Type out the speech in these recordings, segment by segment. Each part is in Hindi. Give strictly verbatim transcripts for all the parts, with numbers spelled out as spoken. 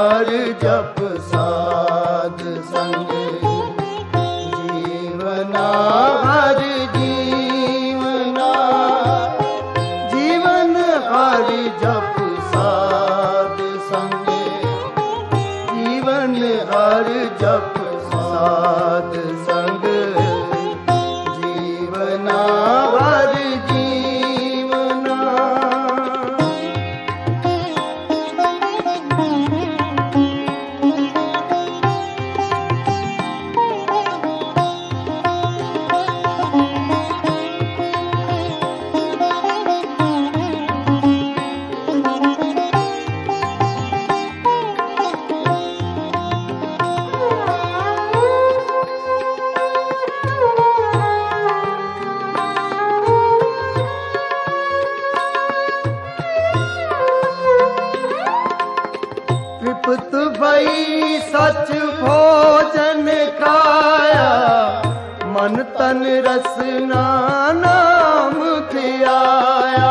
हर जप साध संग जीवना हर जीवना जीवन हर जप साध संग जीवन हर जप साध संग जीवना हर जीवना। तृप्त भई सच भोजन खाया मन तन रसना नाम धियाया।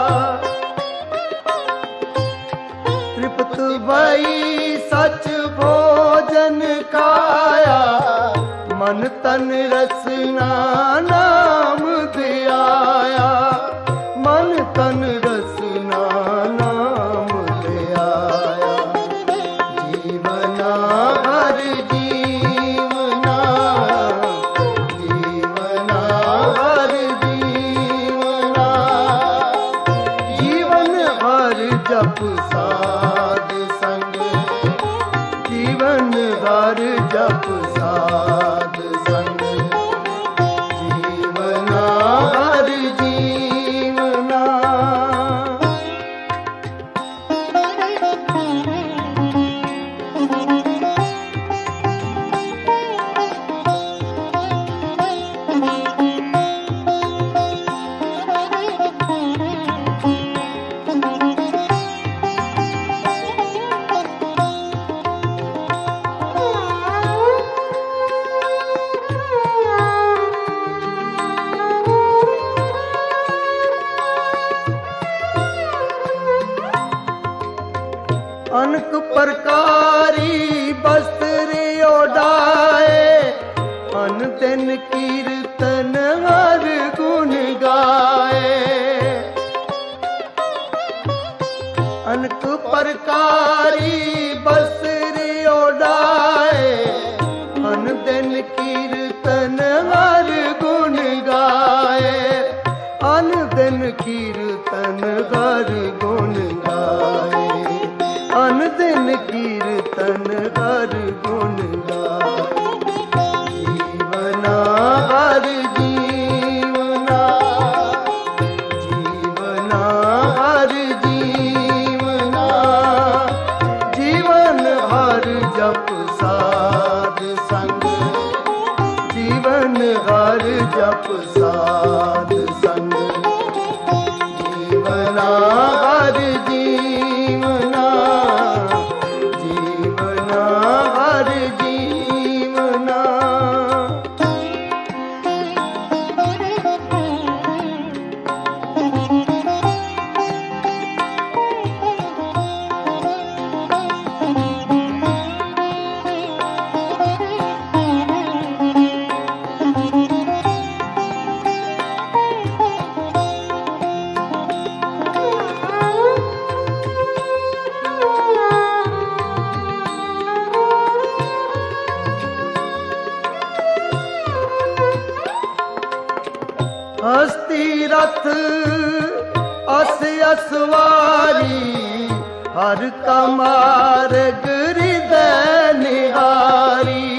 तृप्त भई सच भोजन खाया मन तन रसना नाम धियाया। मन तन रसना नाम धियाया। जीवना हर जीवना जीवना हर जीवना जीवन हर जप साध संग जीवन हर जप साध संग जीवना हर जीवना। अनक प्रकारी वस्त्र ओढ़ाए अन दिन कीर्तन हर गुण गाए। अनक प्रकारी वस्त्र ओढ़ाए अन दिन कीर्तन हर गुण गाए। अन दिन कीर्तन हर गुण गाए। अन दिन कीर्तन हर गुण गाए। जीवना हर जीवना जीवना हर जीवना जीवन हर जप साध संग जीवन हर जप साध संग जीवना हर जीवना जीवना हर जीवना। हस्ती रथ अस असवारी हर का मार्ग हृदय निहारी।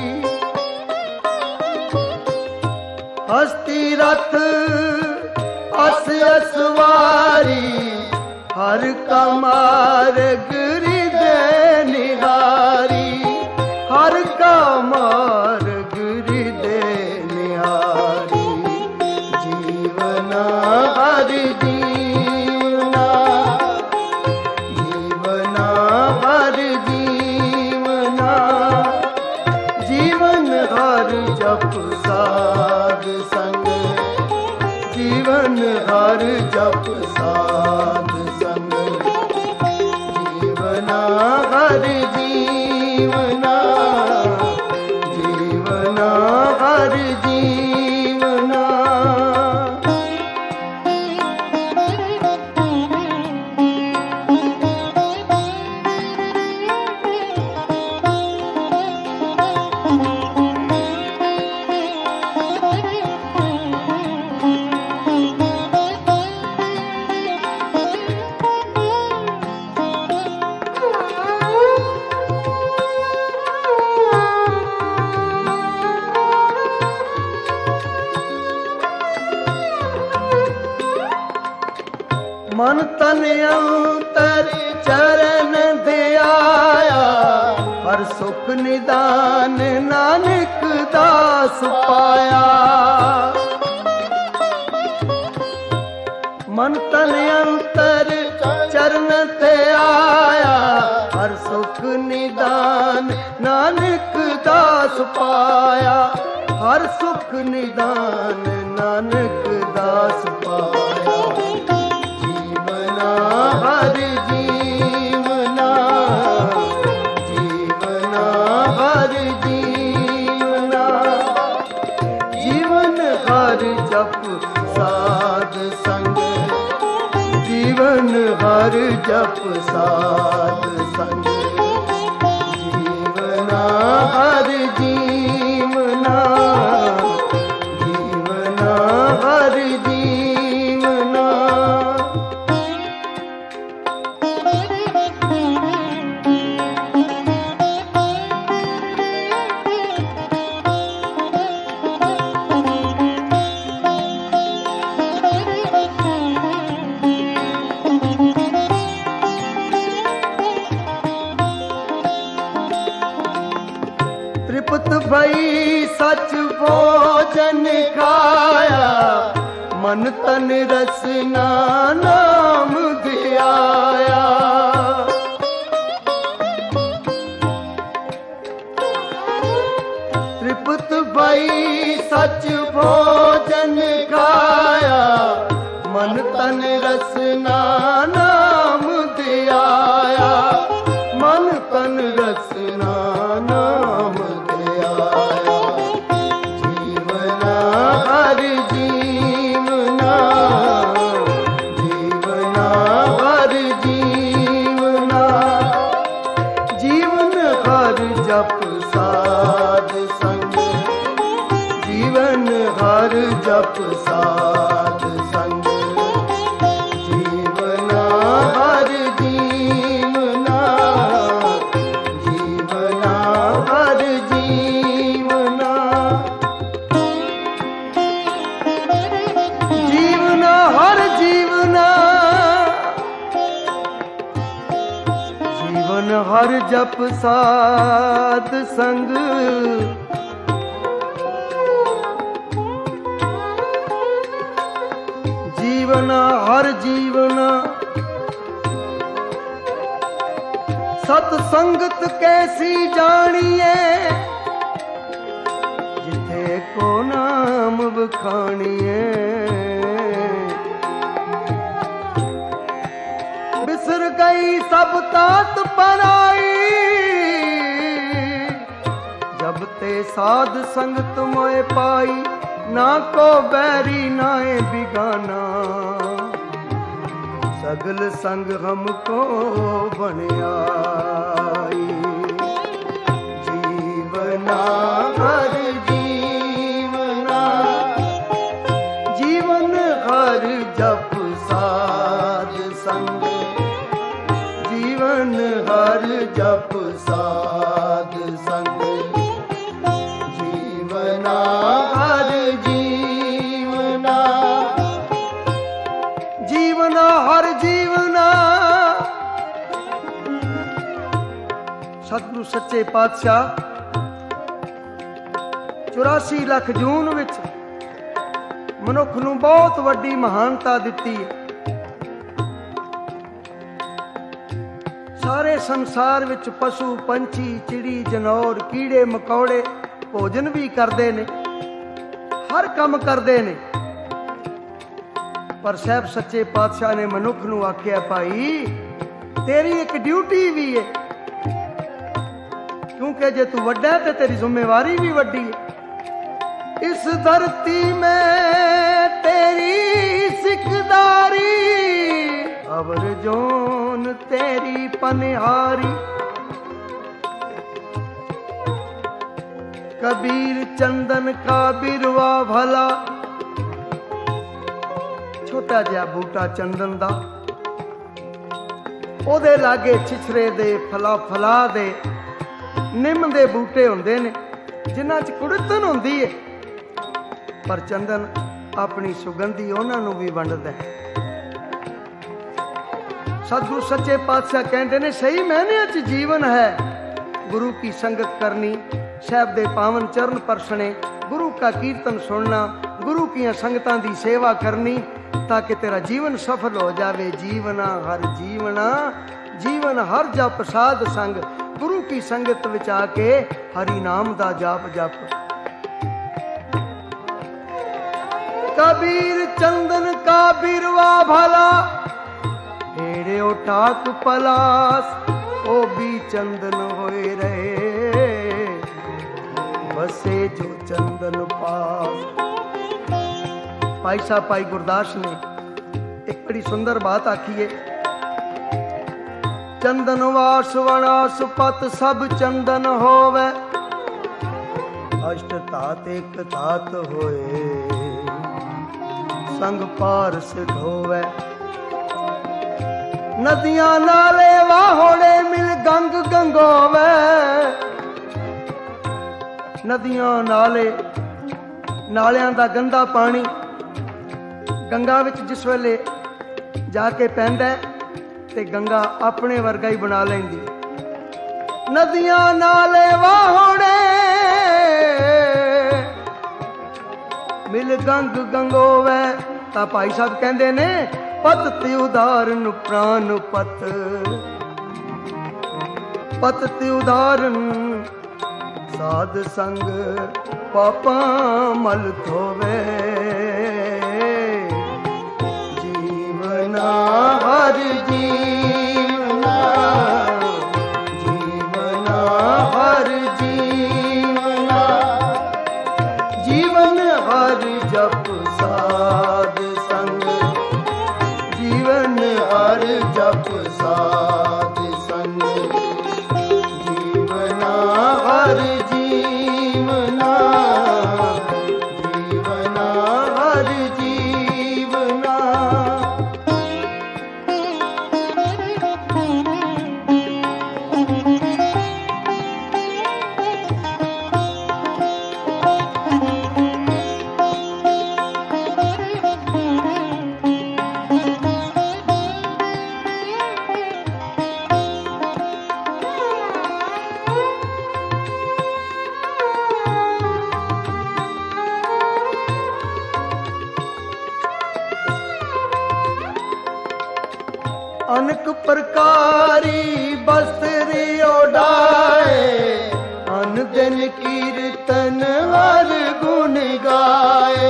हस्ती रथ अस असवारी हर का मार्ग हृदय निहारी। हर का मार्ग हृदय निहारी। जीवना हर जीवना जीवना हर जीवना जीवन हर जप साध संग जीवन हर जप साध संग जीवना हर जीवना, जीवना हर जीवना। मन तन अंतर चरण ध्याया, हर सुख निदान नानक दास पाया। मन तन अंतर चरण ध्याया, हर सुख निदान नानक दास पाया। हर सुख निदान नानक दास पाया। हर जीवना, जीवना हर जीवना। जीवन हर जप साध संग, जीवन हर जप साध संग। जीवना हर जीवना, जीवना हर जीवना। तृप्त भई सच भोजन खाया, मन तन रसना नाम धियाया। तृप्त भई सच भोजन खाया, मन तन रसना नाम धियाया। मन तन रसना नाम धियाया। जीवना हर जीवना, जीवना हर जीवना। जीवन हर जप साध संग, जीवन हर जप साध संग। जीवना हर जीवना, जीवना हर जीवना। जीवना हर जीवना, जीवन हर जप साध संग। जीवना हर जीवना। सतसंगत कैसी जानिए, जिथे को नाम बखानिए। बिसर गई सब तात पराई, जब ते साध संगत मोए पाई। ना को बैरी नाए बिगाना, सगल संग हमको बनियाई। जीवना हर जीवना, जीवन हर जप साध संग। जीवन हर जप साध संग। जीवना हर जीवना, जीवना हर जीवना। सतगुरु सच्चे पातशाह चौरासी ਲੱਖ ਜੂਨ ਵਿੱਚ ਮਨੁੱਖ ਨੂੰ ਬਹੁਤ ਵੱਡੀ ਮਹਾਨਤਾ ਦਿੱਤੀ ਹੈ। ਸਾਰੇ ਸੰਸਾਰ ਵਿੱਚ ਪਸ਼ੂ ਪੰਛੀ ਚਿੜੀ ਜਨੌਰ ਕੀੜੇ ਮਕੌੜੇ ਭੋਜਨ ਵੀ ਕਰਦੇ ਨੇ, ਹਰ ਕੰਮ ਕਰਦੇ ਨੇ। ਪਰ ਸਾਹਿਬ ਸੱਚੇ ਪਾਤਸ਼ਾਹ ਨੇ ਮਨੁੱਖ ਨੂੰ ਆਖਿਆ, ਭਾਈ ਤੇਰੀ ਇੱਕ ਡਿਊਟੀ ਵੀ ਹੈ। क्योंकि जे तू वड्डा है तो तेरी जिम्मेवारी भी वड्डी है। इस धरती में तेरी सिकदारी, अवर जोन तेरी पनिहारी। कबीर चंदन का बिरवा भला, छोटा जिहा बूटा चंदन दा, ओदे लागे छिछरे दे फला फला दे निम दे बूटे हुंदे ने जिन्हां च कुड़तन हुंदी है, पर चंदन अपनी सुगंधी उन्हां नूं भी वंडदा है। सतगुरु सच्चे पातशाह कहते ने सही मैने च जीवन है गुरु की संगत करनी, साहब दे पावन चरण परसने, गुरु का कीर्तन सुनना, गुरु की संगतां दी सेवा करनी, ताकि तेरा जीवन सफल हो जावे। जीवना हर जीवना, जीवन हर जप साध संग, गुरु की संगत विच आके हरि नाम दा जाप जप। कबीर चंदन का बिरवा भला, हेड़े टाक पलास, ओ भी चंदन होए रहे, बसे जो चंदन पास। भाई साहब भाई गुरदास ने एक बड़ी सुंदर बात आखी है। चंदन वास वनास पत सब चंदन होवे, अष्ट तात एक तात होए, संग पार सिद्ध होवे। नदियां नाले वाहोड़े मिल गंग गंगोवे, नदियां नाले नालियां दा गंदा पानी गंगा विच जिस वेले जाके पैंदा ते गंगा अपने वर्गा ही बना लेंदी। नदियां नाले वाहोड़े मिल गंग गंगोवे, तां भाई साहब कहंदे ने पत ते उदाहरण प्राण पत, पत ते उदाहरण साध संग पापा मल धोवे। जीवना हर जीवना, जीवना हर जीवना, जीवन हर जप साध संग, जीवन हर जप साध संग। जीवना हर जीवना, जीवना हर जीवना। अनक प्रकारी बस्त्र ओढ़ाए, अन दिन कीर्तन हर गुण गाए।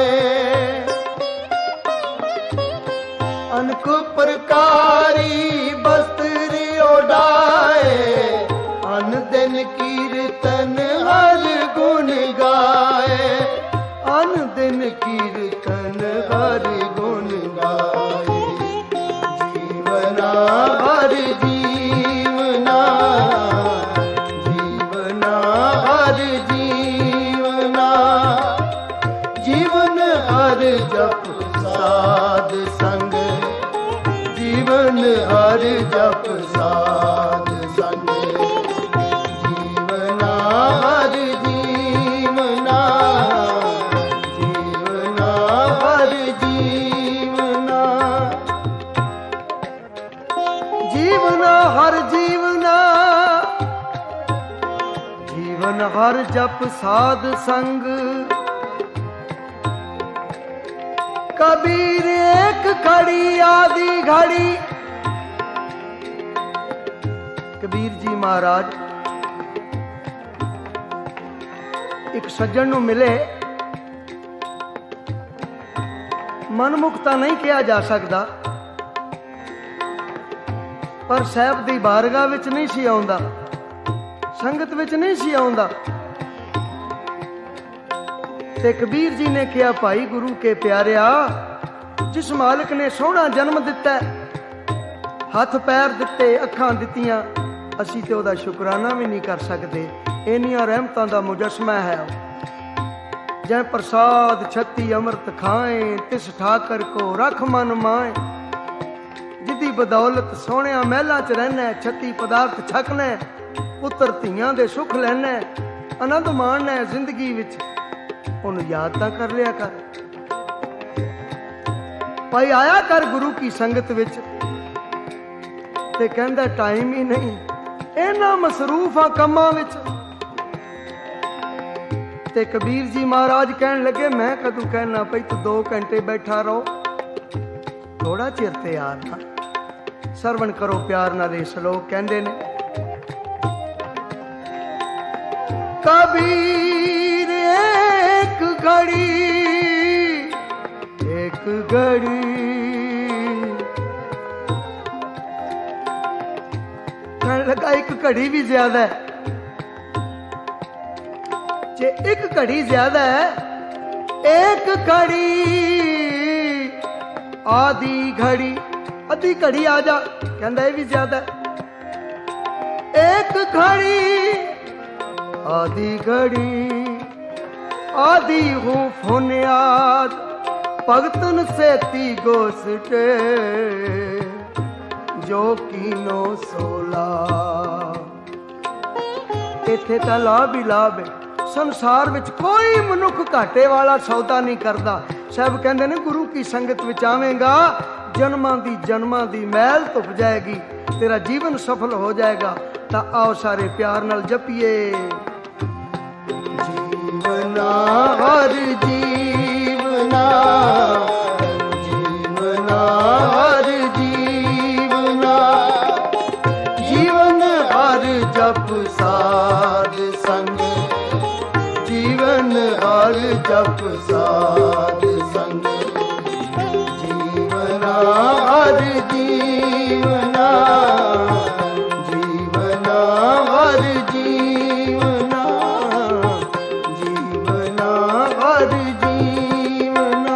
अनक प्रकारी बस्त्र ओढ़ाए, अन दिन कीर्तन हर गुण गाए। अन दिन कीर्तन हर गुण गाए। जीवना हर जीवना, जीवना हर जीवना, जीवन हर जप साध संग, जीवन हर जप साध संग। जीवना हर जीवना, जीवना हर जीवना, जीवना हर जीवना, जीवन हर जप साध संग। कबीर एक घड़ी आदि घड़ी। कबीर जी महाराज एक सज्जन नूं मिले, मनमुखता नहीं किया जा सकता, पर साहब दी बारगाह विच नहीं सी आउंदा। संगत विच नहीं सी आउंदा। ते कबीर जी ने कहा, भाई गुरु के प्यारिया, जिस मालिक ने सोहना जन्म दिता, हथ पैर दिते, अखां दित्तियां, असीं ते ओहदा शुकराना भी नहीं कर सकते। इन्नियां रहमतां दा मुजस्मा है। जै प्रसाद छत्ती अमृत खाए, तिस ठाकर को रख मन माए। जिदी बदौलत सोहणिया महलां च रहना, छत्ती पदार्थ छकना, पुत्र धीआं दे सुख लैना, आनंद माणना जिंदगी विच, उन्हें याद तां कर लिया कर। भाई आया कर गुरु की संगत विच। ते कहंदा टाइम ही नहीं, इन्ना मसरूफ आ कम्मां विच। ते कबीर जी महाराज कहन लगे, मैं कदू कहना भाई तू दो घंटे बैठा रहो, थोड़ा चिर ते यार ना सरवण करो प्यार नाल। श्लोक कहंदे ने, कबीर एक घड़ी एक घड़ी, कहने लगा एक घड़ी भी ज्यादा है। जे एक घड़ी ज्यादा है, एक घड़ी आधी घड़ी, अधी घड़ी आ जा, कहंदा ये भी ज्यादा है। एक घड़ी आधी घड़ी, आधी हूँ फुनियाद, भगतन सेती गोसटे, जो कीनो सोला। इत्थे तां लाभ ही लाभ है। संसार विच कोई मनुख घाटे वाला सौदा नहीं करता। साहब कहंदे ने, गुरु की संगत विच आवेंगा, जन्मां दी जन्मां दी मैल धुप जाएगी, तेरा जीवन सफल हो जाएगा। तां आओ सारे प्यार नाल जपीए, जीवना हर जीवना, जीवना हर जीवना, जीवन हर जप साध संग, जीवन हर जप साध संग, जीवना हर जीवना, जीवना हर जीवना, जीवना हर जीवना।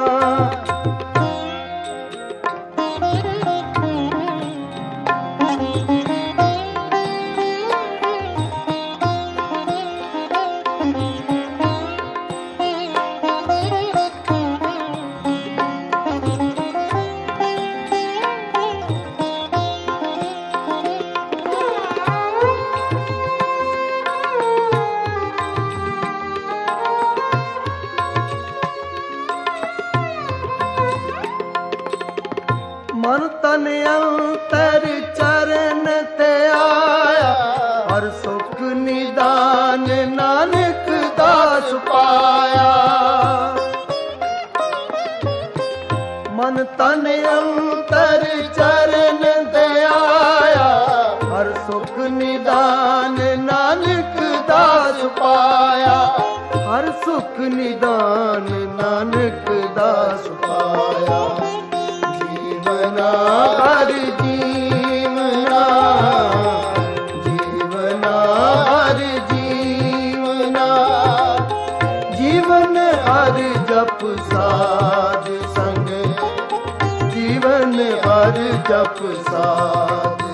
मन तन अंतर चरण ते आया, हर सुख निदान नानक दास पाया। मन तन अंतर चरण ते आया, हर सुख निदान नानक दास पाया। हर सुख निदान नानक दास पाया। जीवना हर जीवना, जीवना हर जीवना, जीवन हर जप साध संग, जीवन हर जप साध